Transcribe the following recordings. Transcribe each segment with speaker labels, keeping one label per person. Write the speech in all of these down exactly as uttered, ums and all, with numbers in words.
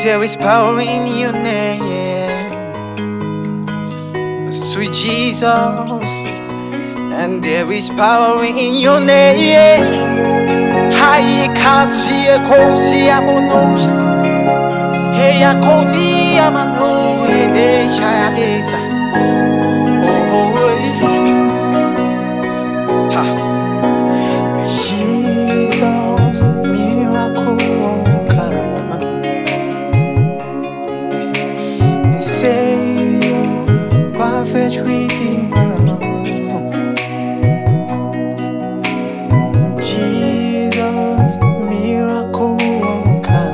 Speaker 1: There is power in your name, sweet Jesus, and there is power in your name. Hai kasi kosi amonosha, hey akoni amano hey shayadeza. Oh, ha, Jesus, the miracle worker, the Savior, perfect Redeemer. Jesus, the miracle worker,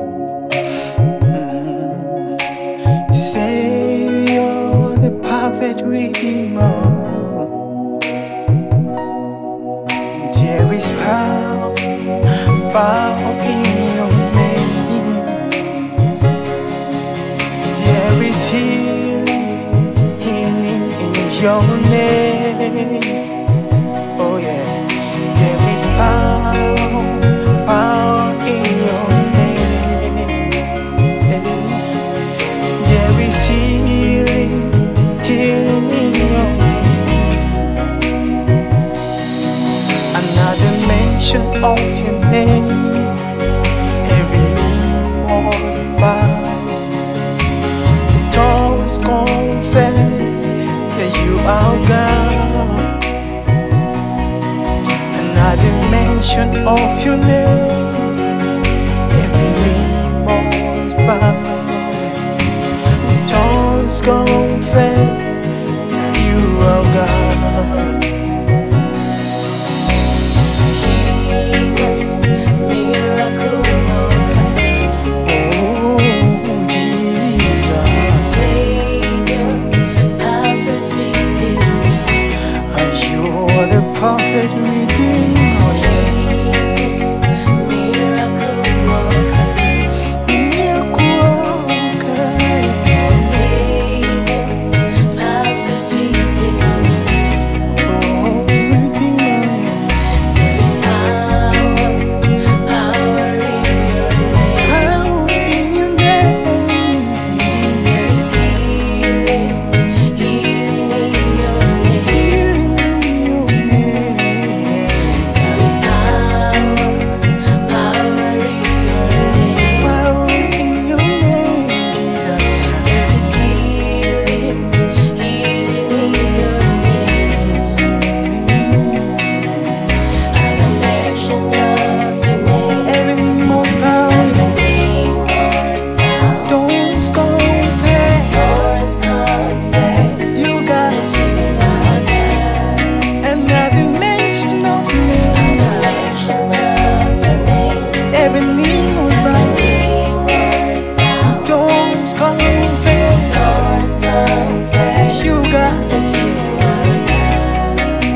Speaker 1: the Savior, the perfect Redeemer. There is power, power in your name. There is healing, healing in your name. Oh yeah, there is power, power in your name. There is healing, healing in your name. Another mention of your name, every knee must bow. Tongues confess that you are God. Another mention of your name, every knee must bow. Tongues confess that you are God.
Speaker 2: Jesus, miracle worker.
Speaker 1: Oh, Jesus,
Speaker 2: Savior, perfect Redeemer.
Speaker 1: you are the perfect Redeemer.
Speaker 2: Jesus, miracle worker.
Speaker 1: Miracle worker.
Speaker 2: Savior, perfect Redeemer.
Speaker 1: Oh, Redeemer.
Speaker 2: There is power, power in your name.
Speaker 1: Power in your name.
Speaker 2: There is healing, healing in your name.
Speaker 1: Healing in your name.
Speaker 2: There is power, power in your name.
Speaker 1: Power in your name, Jesus.
Speaker 2: There is healing, healing in your name. At the mention of your name,
Speaker 1: Everything must bow.
Speaker 2: every knee must bow.
Speaker 1: Don't confess.
Speaker 2: Doors confess
Speaker 1: You got
Speaker 2: that you are God.
Speaker 1: another mention of your
Speaker 2: At
Speaker 1: name.
Speaker 2: the mention of your name,
Speaker 1: Every knee must bow.
Speaker 2: every knee must bow.
Speaker 1: Don't confess.
Speaker 2: Doors confess
Speaker 1: You got
Speaker 2: that you are God.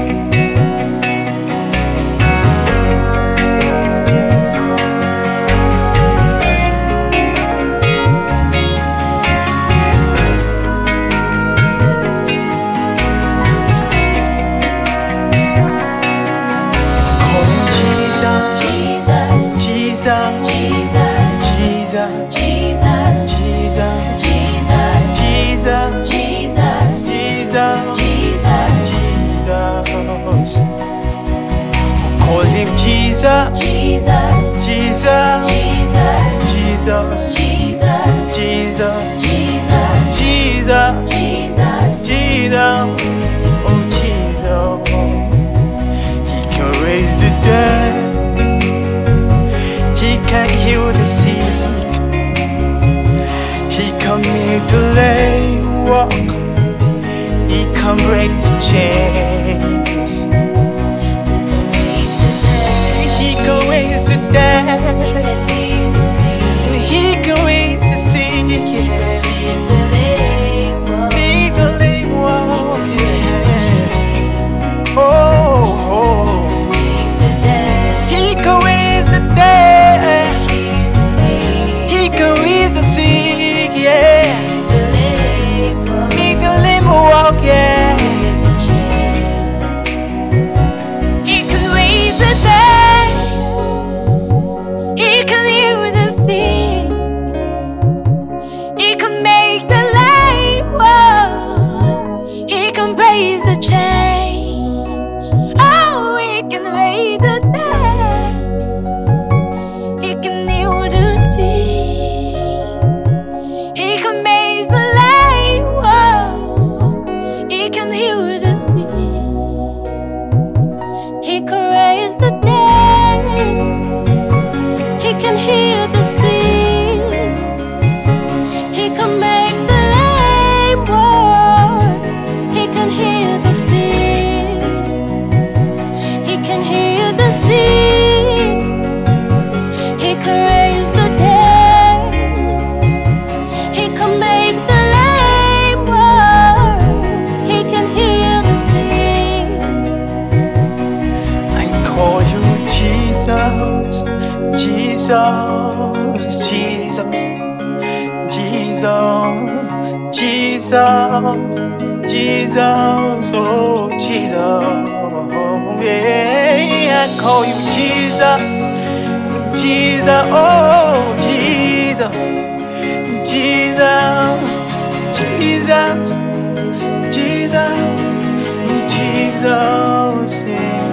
Speaker 1: calling Jesus,
Speaker 2: Jesus,
Speaker 1: Jesus,
Speaker 2: Jesus,
Speaker 1: Jesus,
Speaker 2: Jesus,
Speaker 1: Jesus,
Speaker 2: Jesus,
Speaker 1: Jesus,
Speaker 2: Jesus,
Speaker 1: Jesus,
Speaker 2: Jesus,
Speaker 1: Jesus. Call him Jesus,
Speaker 2: Jesus,
Speaker 1: Jesus,
Speaker 2: Jesus,
Speaker 1: Jesus,
Speaker 2: Jesus,
Speaker 1: Jesus,
Speaker 2: Jesus,
Speaker 1: Jesus,
Speaker 2: Jesus,
Speaker 1: Jesus, oh Jesus. He can raise the dead, he can heal the sick, he can make the lame walk, he can break the chains.
Speaker 2: He can raise the dead,
Speaker 1: He can raise the dead,
Speaker 2: he can heal the sick,
Speaker 1: he can raise the sick, yeah.
Speaker 2: make the lame walk.
Speaker 1: Make the lame walk, yeah. Oh, oh.
Speaker 2: Raise the dead,
Speaker 1: He can raise the dead,
Speaker 2: heal the sick,
Speaker 1: he can raise the sick, yeah.
Speaker 2: make the lame walk.
Speaker 1: Make the lame walk, yeah.
Speaker 2: Break the chains. raise the dead. He can heal the sick. He can make the lame walk. He can heal the sick. He can heal the sick. He can raise the dead. He can make the lame walk. He can heal the sick.
Speaker 1: I call you Jesus, Jesus, Jesus, Jesus, Jesus, Jesus, oh Jesus, yeah, I call you Jesus, Jesus, oh Jesus, Jesus, Jesus, Jesus, Jesus, yeah.